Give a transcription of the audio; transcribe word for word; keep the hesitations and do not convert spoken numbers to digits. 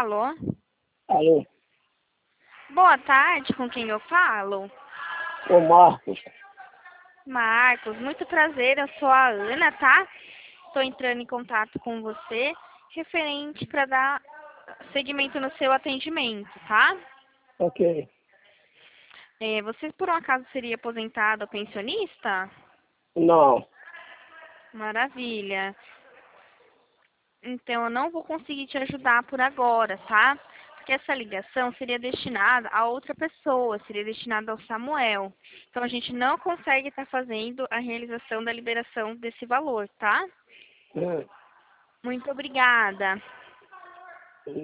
Alô? Alô, Boa tarde, com quem eu falo? ô Marcos. Marcos, muito prazer, eu sou a Ana, tá? Estou entrando em contato com você, referente para dar seguimento no seu atendimento, tá? Ok. É, você por um acaso seria aposentado ou pensionista? Não. Maravilha. Então, eu não vou conseguir te ajudar por agora, tá? Porque essa ligação seria destinada a outra pessoa, seria destinada ao Samuel. Então, a gente não consegue estar fazendo a realização da liberação desse valor, tá? Hum. Muito obrigada.